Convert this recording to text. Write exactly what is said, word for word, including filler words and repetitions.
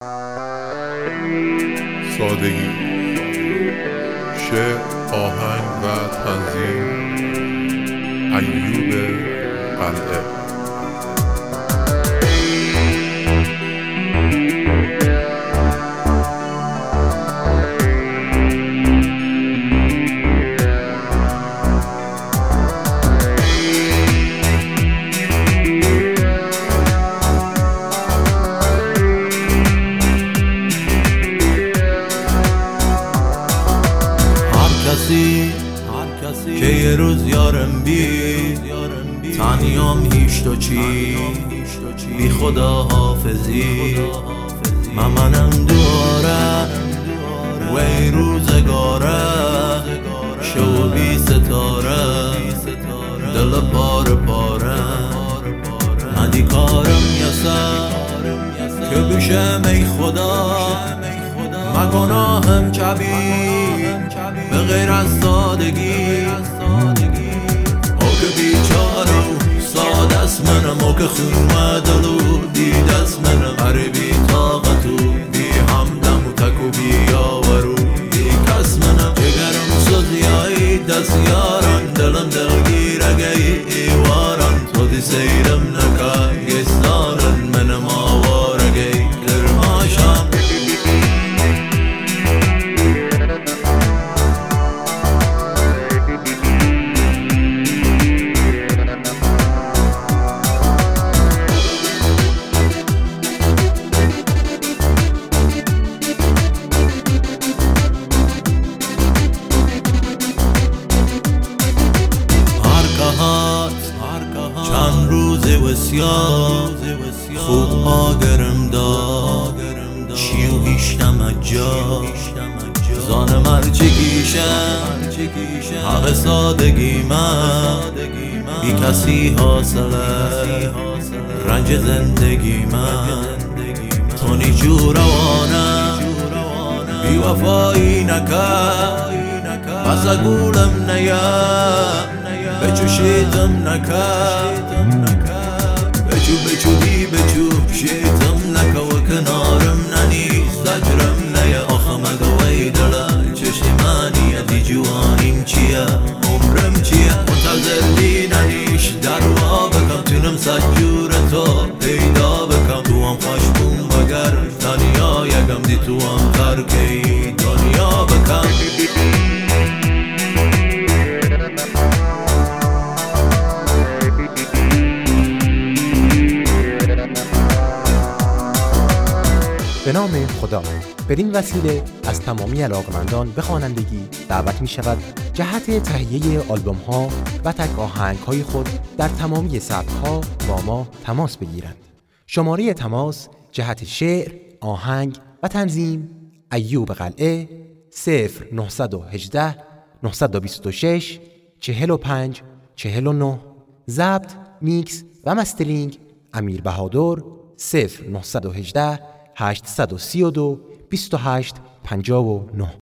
سادگی، شعر، آهنگ و تنظیم ایوب قلعه. که یه روز یارم بی تنیام هیچ تو چی بی خدا حافظی من منم دواره و این روزگاره شو بی ستاره دل پاره پاره ندی کارم یسه که بشم ای خدا من گناهم کبیر به غیر از سادگی او که بیچاره و ساده است منم او که خون دلو دید است منم اره بی طاقت و بی همدم و تک و بی یاور و بی کس منم جگرم سوزیایی دست یاران دلم دلگیر اگه ایواران تو دی سیرم نکن گستانن منم آوار اگه کرماشم چند روزه وسیار خوب آگرم داد چیو هیشتم اجا زان مرچی کیشم حق سادگی من بی کسی حاصله رنج زندگی من تو نیچو روانم بی وفایی نکن پس اگولم نیم بچو شیطم نکن بچو بچو دی بچو شیطم نکن و کنارم ننی زجرم نیا آخم اگوی دلم چشمانیه دی جوانیم چیه عمرم چیه منتظر دی ننیش دروا بکم تونم سجور تو پیدا بکم تو هم خوشبون بگر دنیا یکم دی تو هم ترکی دنیا بکم به نام خدا. بدین وسیله از تمامی علاقمندان به خوانندگی دعوت می شود جهت تهیه آلبوم ها و تک آهنگ های خود در تمامی سبک ها با ما تماس بگیرند. شماره تماس جهت شعر، آهنگ و تنظیم ایوب قلعه صفر نه یک هشت نه دو شش چهل و پنج چهل و نه. ضبط، میکس و مسترینگ امیر بهادر صفر نه یک هشت هشت سه دو بیست و هشت پنجاه و نه.